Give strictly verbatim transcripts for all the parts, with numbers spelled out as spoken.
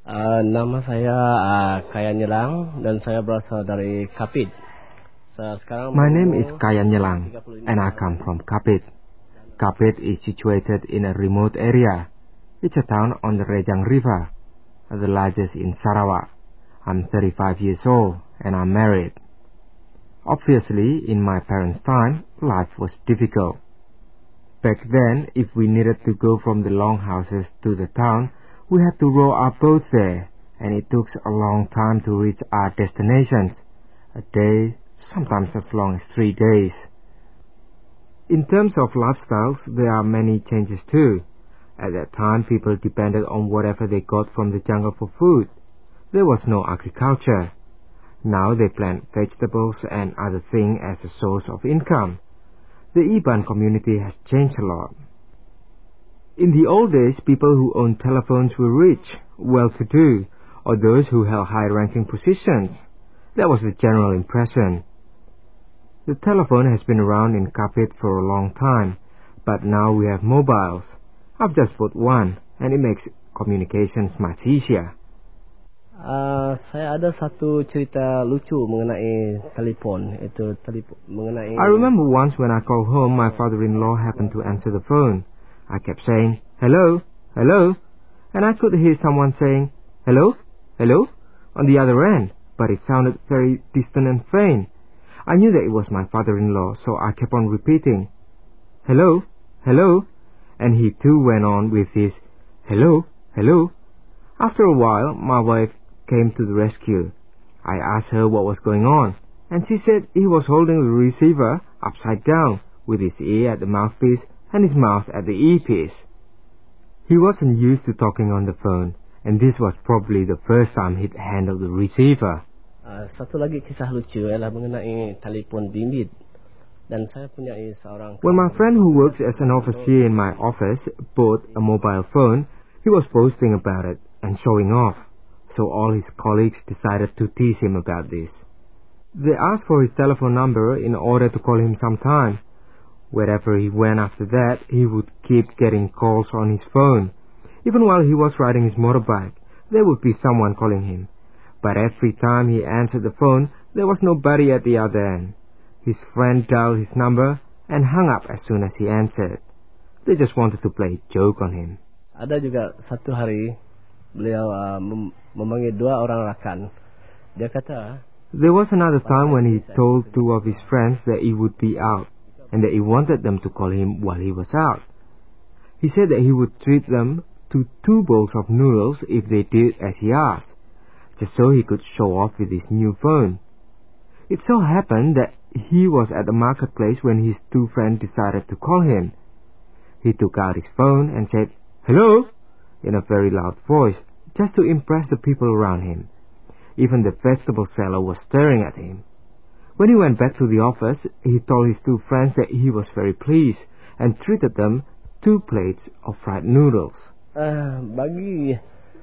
Uh, nama saya uh, Kaya Nyelang dan saya berasal dari Kapit. Saya sekarang My name is Kaya Nyelang and I come from Kapit. Kapit is situated in a remote area. It's a town on the Rejang River, the largest in Sarawak. I'm thirty-five years old and I'm married. Obviously, in my parents' time, life was difficult. Back then, if we needed to go from the longhouses to the town, we had to row our boats there, and it took a long time to reach our destinations. A day, sometimes as long as three days. In terms of lifestyles, there are many changes too. At that time, people depended on whatever they got from the jungle for food. There was no agriculture. Now they plant vegetables and other things as a source of income. The Iban community has changed a lot. In the old days, people who owned telephones were rich, well-to-do, or those who held high-ranking positions. That was the general impression. The telephone has been around in Kapit for a long time, but now we have mobiles. I've just bought one, and it makes communications much easier. Uh, saya ada satu cerita lucu mengenai telefon. Itu telefon mengenai. I remember once when I called home, my father-in-law happened to answer the phone. I kept saying, "Hello, hello," and I could hear someone saying, "Hello, hello," on the other end, but it sounded very distant and faint. I knew that it was my father-in-law, so I kept on repeating, "Hello, hello," and he too went on with his, "Hello, hello." After a while, my wife came to the rescue. I asked her what was going on, and she said he was holding the receiver upside down, with his ear at the mouthpiece and his mouth at the earpiece. He wasn't used to talking on the phone, and this was probably the first time he'd handled the receiver. Uh, satu lagi kisah lucu ialah mengenai telefon bimbit. Dan saya punya seorang. When my friend who works as an overseer in my office bought a mobile phone, he was boasting about it and showing off. So all his colleagues decided to tease him about this. They asked for his telephone number in order to call him sometime. Wherever he went after that, he would keep getting calls on his phone. Even while he was riding his motorbike, there would be someone calling him. But every time he answered the phone, there was nobody at the other end. His friend dialed his number and hung up as soon as he answered. They just wanted to play a joke on him. Ada juga satu hari beliau uh, mem memanggil dua orang rakan. Dia kata, there was another time when he told two of his friends that he would be out and that he wanted them to call him while he was out. He said that he would treat them to two bowls of noodles if they did as he asked, just so he could show off with his new phone. It so happened that he was at the marketplace when his two friends decided to call him. He took out his phone and said, "Hello," in a very loud voice, just to impress the people around him. Even the vegetable seller was staring at him. When he went back to the office, he told his two friends that he was very pleased and treated them two plates of fried noodles. Uh, bagi,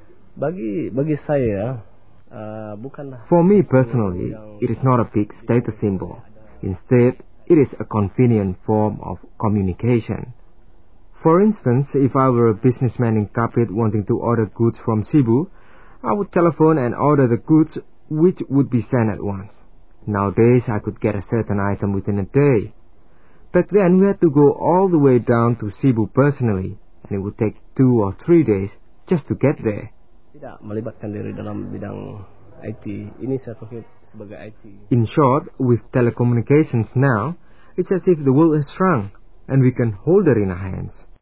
bagi, bagi saya, uh, bukan. For me personally, it is not a big status symbol. Instead, it is a convenient form of communication. For instance, if I were a businessman in Kapit wanting to order goods from Cebu, I would telephone and order the goods, which would be sent at once. Nowadays, I could get a certain item within a day. Back then, we had to go all the way down to Cebu personally, and it would take two or three days just to get there. Tidak melibatkan diri dalam bidang I T. Ini saya pakai sebagai I T. In short, with telecommunications now, it's as if the world has shrunk, and we can hold it in our hands.